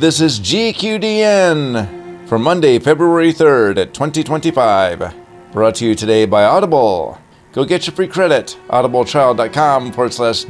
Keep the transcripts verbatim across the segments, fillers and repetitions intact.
This is G Q D N for Monday, February third at twenty twenty-five. Brought to you today by Audible. Go get your free credit. audibletrial.com forward slash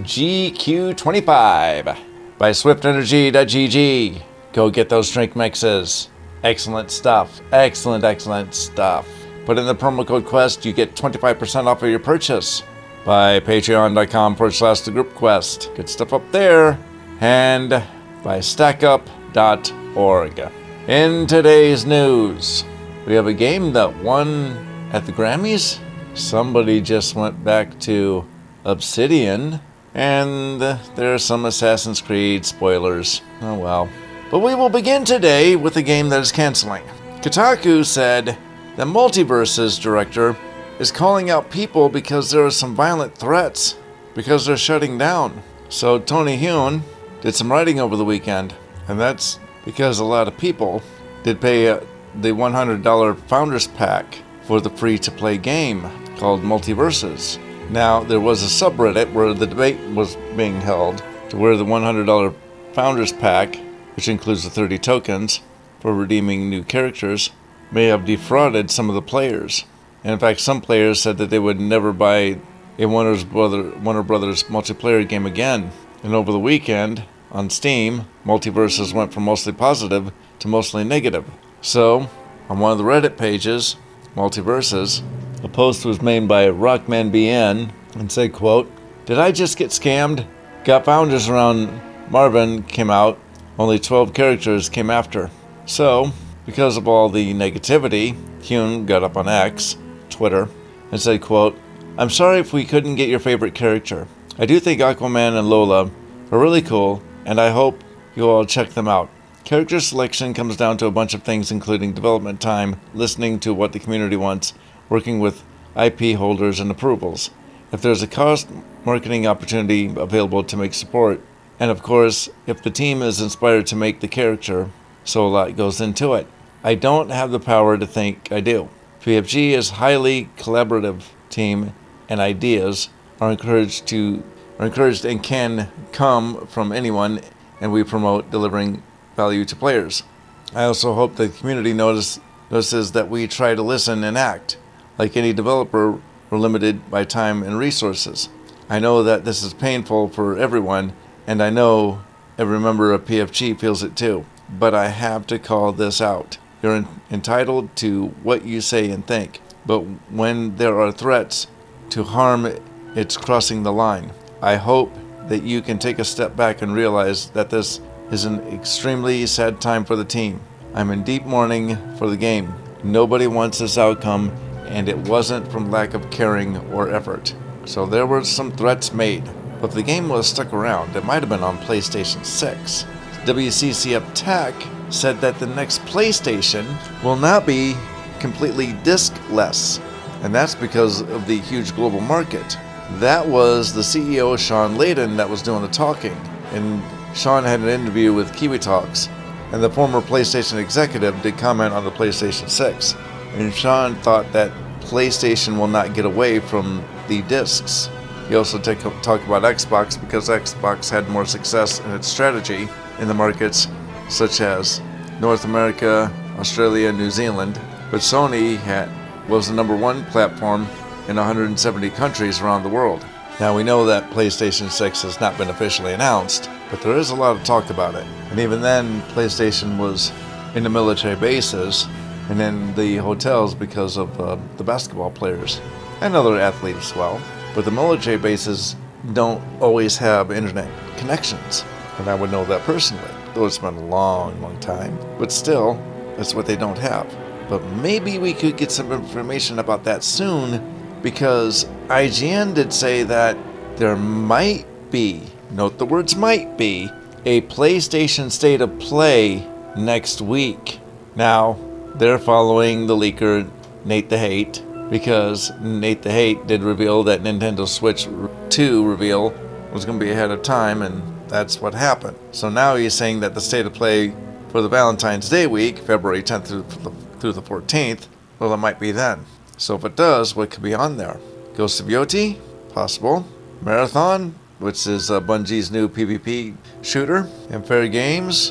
GQ25. By swiftenergy.gg. Go get those drink mixes. Excellent stuff. Excellent, excellent stuff. Put in the promo code QUEST. You get twenty-five percent off of your purchase. By patreon.com forward slash the group quest. Good stuff up there. And by stackup dot org. In today's news, we have a game that won at the Grammys. Somebody just went back to Obsidian, and there are some Assassin's Creed spoilers. Oh well. But we will begin today with a game that is canceling. Kotaku said the Multiverses director is calling out people because there are some violent threats because they're shutting down. So Tony Hune did some writing over the weekend, and that's because a lot of people did pay uh, the one hundred dollars Founders Pack for the free-to-play game called Multiverses. Now, there was a subreddit where the debate was being held to where the one hundred dollars Founders Pack, which includes the thirty tokens for redeeming new characters, may have defrauded some of the players. And in fact, some players said that they would never buy a Warner Brothers, Warner Brothers multiplayer game again. And over the weekend, on Steam, Multiverses went from mostly positive to mostly negative. So, on one of the Reddit pages, Multiverses, a post was made by RockmanBN and said, quote, "Did I just get scammed? Got Founders around Marvin came out, only twelve characters came after." So, because of all the negativity, Hune got up on X, Twitter, and said, quote, "I'm sorry if we couldn't get your favorite character. I do think Aquaman and Lola are really cool, and I hope you'll all check them out. Character selection comes down to a bunch of things, including development time, listening to what the community wants, working with I P holders, and approvals. If there's a cost marketing opportunity available to make support, and of course, if the team is inspired to make the character, so a lot goes into it. I don't have the power to think I do. P F G is a highly collaborative team, and ideas are encouraged to are encouraged and can come from anyone, and we promote delivering value to players. I also hope the community notice, notices that we try to listen and act. Like any developer, we're limited by time and resources. I know that this is painful for everyone, and I know every member of P F G feels it too. But I have to call this out. You're en- entitled to what you say and think, but when there are threats to harm, it's crossing the line. I hope that you can take a step back and realize that this is an extremely sad time for the team. I'm in deep mourning for the game. Nobody wants this outcome, and it wasn't from lack of caring or effort." So there were some threats made, but if the game was stuck around, it might have been on PlayStation six. W C C F Tech said that the next PlayStation will not be completely disc-less, and that's because of the huge global market. That was the C E O, Sean Layden, that was doing the talking, and Sean had an interview with Kiwi Talks, and the former PlayStation executive did comment on the PlayStation six, and Sean thought that PlayStation will not get away from the discs. He also take, talked about Xbox because Xbox had more success in its strategy in the markets such as North America, Australia, and New Zealand, but Sony had, was the number one platform in one hundred seventy countries around the world. Now we know that PlayStation six has not been officially announced, but there is a lot of talk about it. And even then, PlayStation was in the military bases and in the hotels because of uh, the basketball players and other athletes as well. But the military bases don't always have internet connections, and I would know that personally, though it's been a long, long time. But still, that's what they don't have. But maybe we could get some information about that soon, because I G N did say that there might be, note the words might be, a PlayStation State of Play next week. Now, they're following the leaker Nate the Hate, because Nate the Hate did reveal that Nintendo Switch two reveal was going to be ahead of time, and that's what happened. So now he's saying that the State of Play for the Valentine's Day week, February tenth through the, through the fourteenth, well, it might be then. So if it does, what could be on there? Ghost of Yoti? Possible. Marathon, which is uh, Bungie's new PvP shooter. And Fair Games,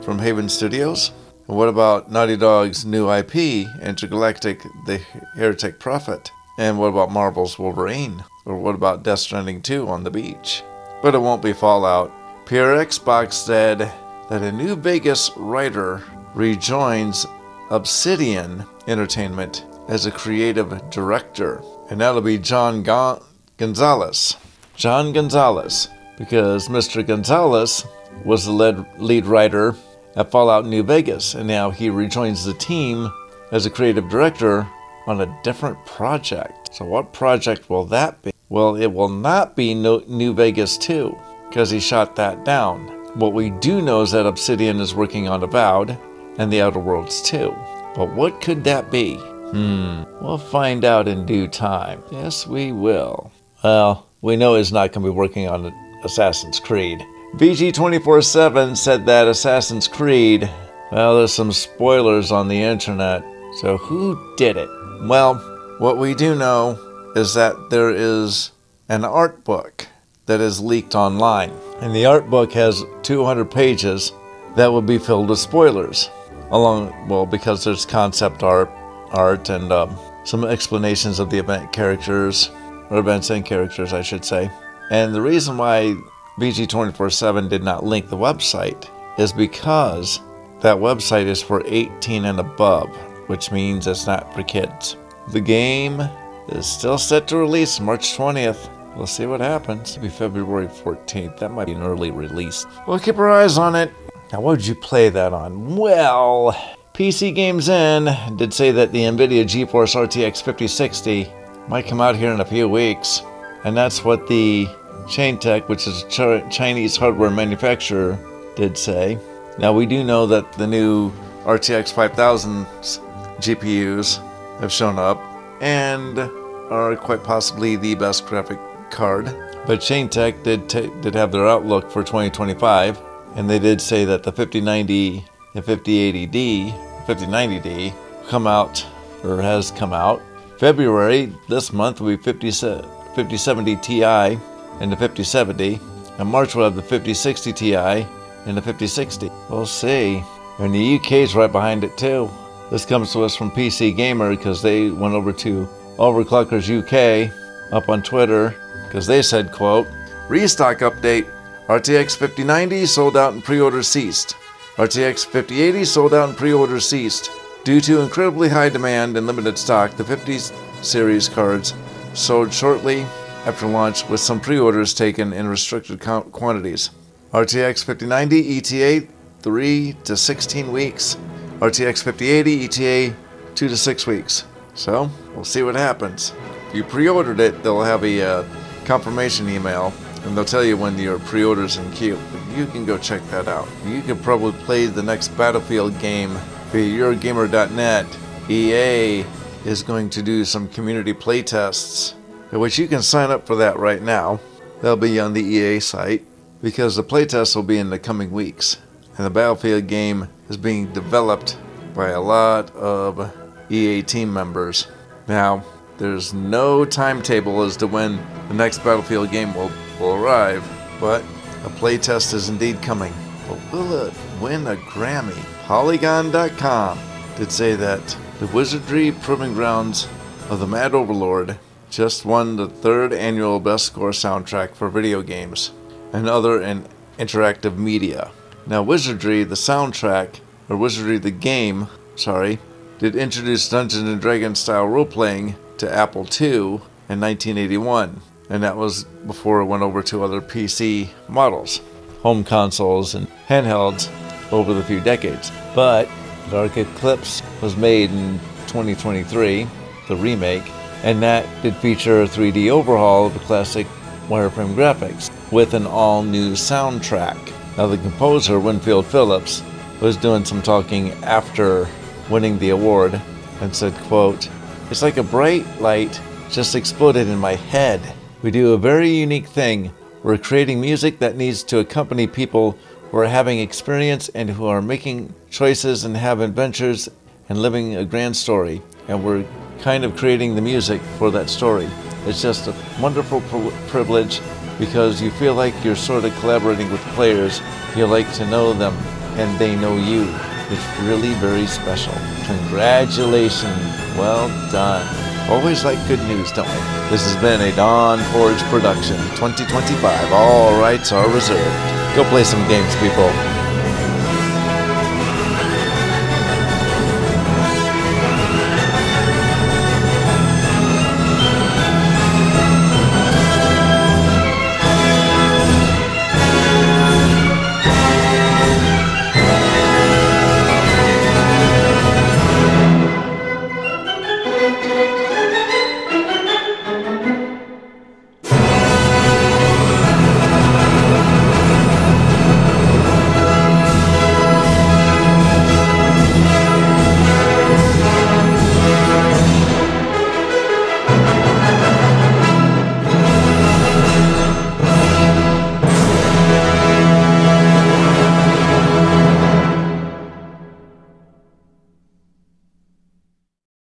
from Haven Studios? And what about Naughty Dog's new I P, Intergalactic The Heretic Prophet? And what about Marvel's Wolverine? Or what about Death Stranding two on the beach? But it won't be Fallout. Pierre Xbox said that a New Vegas writer rejoins Obsidian Entertainment as a creative director. And that'll be John Gon- Gonzalez. John Gonzalez. Because Mister Gonzalez was the lead, lead writer at Fallout New Vegas. And now he rejoins the team as a creative director on a different project. So what project will that be? Well, it will not be no- New Vegas two, because he shot that down. What we do know is that Obsidian is working on Avowed and The Outer Worlds two. But what could that be? Hmm, we'll find out in due time. Yes, we will. Well, we know he's not going to be working on Assassin's Creed. V G twenty-four seven said that Assassin's Creed, well, there's some spoilers on the internet. So who did it? Well, what we do know is that there is an art book that is leaked online. And the art book has two hundred pages that will be filled with spoilers. Along, well, because there's concept art, art and um, some explanations of the event characters, or events and characters, I should say. And the reason why V G twenty-four seven did not link the website is because that website is for eighteen and above, which means it's not for kids. The game is still set to release March twentieth. We'll see what happens. It'll be February fourteenth. That might be an early release. We'll keep our eyes on it. Now, what would you play that on? Well, P C Games In did say that the NVIDIA GeForce R T X fifty sixty might come out here in a few weeks. And that's what the Chaintech, which is a Chinese hardware manufacturer, did say. Now, we do know that the new R T X five thousand G P Us have shown up and are quite possibly the best graphic card. But Chaintech did, t- did have their outlook for twenty twenty-five. And they did say that the fifty ninety and fifty eighty D, fifty ninety D come out, or has come out. February, this month, will be fifty seventy Ti and the fifty seventy. And March will have the fifty sixty Ti and the fifty sixty. We'll see. And the U K's right behind it too. This comes to us from P C Gamer because they went over to Overclockers U K up on Twitter because they said, quote, "Restock update. R T X fifty ninety sold out and pre-orders ceased. R T X fifty eighty sold out and pre-orders ceased. Due to incredibly high demand and limited stock, the fifty series cards sold shortly after launch with some pre-orders taken in restricted quantities. R T X fifty ninety E T A three to sixteen weeks. R T X fifty eighty E T A two to six weeks. So, we'll see what happens. If you pre-ordered it, they'll have a uh, confirmation email. And they'll tell you when your pre-order's in queue. But you can go check that out. You could probably play the next Battlefield game via Eurogamer dot net. E A is going to do some community playtests, which you can sign up for that right now. They'll be on the E A site, because the playtests will be in the coming weeks. And the Battlefield game is being developed by a lot of E A team members. Now, there's no timetable as to when the next Battlefield game will will arrive, but a playtest is indeed coming. But will it win a Grammy? Polygon dot com did say that the Wizardry Proving Grounds of the Mad Overlord just won the third annual Best Score soundtrack for video games and other and interactive media. Now, Wizardry, the soundtrack, or Wizardry the game, sorry, did introduce Dungeons and Dragons style role-playing to Apple two in nineteen eighty-one. And that was before it went over to other P C models, home consoles, and handhelds over the few decades. But Dark Eclipse was made in twenty twenty-three, the remake, and that did feature a three D overhaul of the classic wireframe graphics with an all-new soundtrack. Now, the composer, Winfield Phillips, was doing some talking after winning the award and said, quote, "It's like a bright light just exploded in my head. We do a very unique thing. We're creating music that needs to accompany people who are having experience and who are making choices and have adventures and living a grand story. And we're kind of creating the music for that story. It's just a wonderful pr- privilege because you feel like you're sort of collaborating with players. You like to know them and they know you. It's really very special. Congratulations. Well done. Always like good news, don't we? This has been a Dawn Forge production, twenty twenty-five. All rights are reserved. Go play some games, people.